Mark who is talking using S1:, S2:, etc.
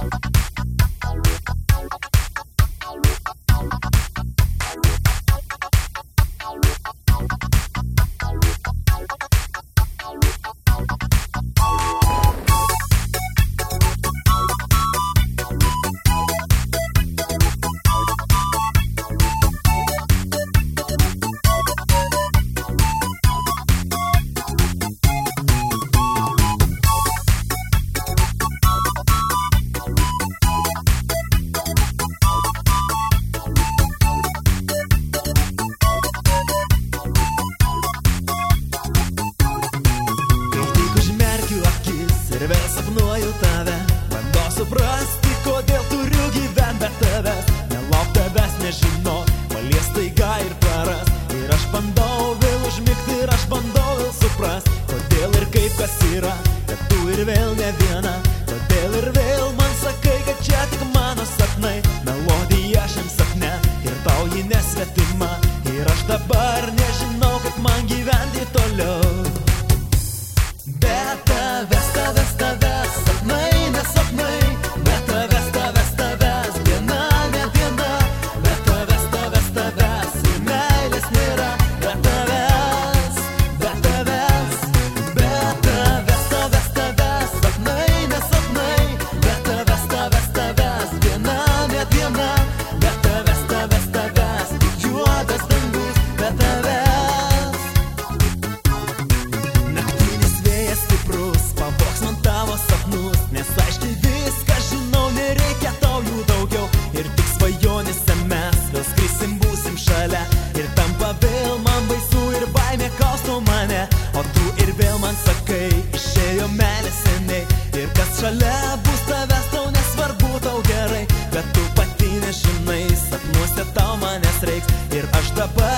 S1: Ir vėl sapnuoju tave, bandau suprasti, kodėl turiu gyvent be tavęs. Nelauk tavęs, nežinau, palies taiga ir praras. Ir aš bandau vėl užmigti, ir aš bandau vėl suprast, kodėl ir kaip kas yra, kad tu ir vėl ne viena. Kodėl ir vėl man sakai, kad čia tik mano sapnai, melodija šiam sapne ir tau ji nesvetima. Ir aš dabar nežinau, kaip man gyventi toliau. Be tavęs, sapnai, nesapnai. Be tavęs, diena, ne diena. Be tavęs, ir meilės nėra. Be tavęs, sapnai, nesapnai. Be tavęs, diena, ne diena. Be tavęs, juodas dangus. Be tavęs. Naktinis vėjas stiprus pavogs man tavo sapnus, nes aiškiai viską žinau, nereikia tau jų daugiau. Ir tik svajonėse mes vėl skrisim, būsim šalia. Ir tampa vėl man baisu ir baimė kausto mane. O tu ir vėl man sakai, išėjo meilė seniai. Ir kas šalia bus tavęs, tau nesvarbu, tau gerai. Bet tu pati nežinai, sapnuose tau manęs reiks. Ir aš dabar